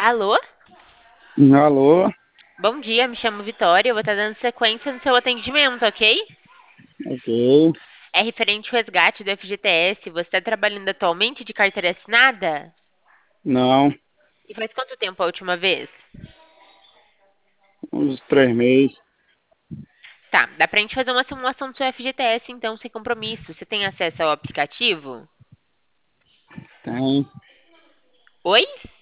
Alô? Alô, Bom dia, me chamo Vitória. Eu vou estar dando sequência no seu atendimento, ok? ok. É referente ao resgate do FGTS. Você está trabalhando atualmente de carteira assinada? Não, E faz quanto tempo a última vez? uns 3 meses. Tá, dá pra gente fazer uma simulação do seu FGTS, então, sem compromisso. Você tem acesso ao aplicativo? Tem. Oi?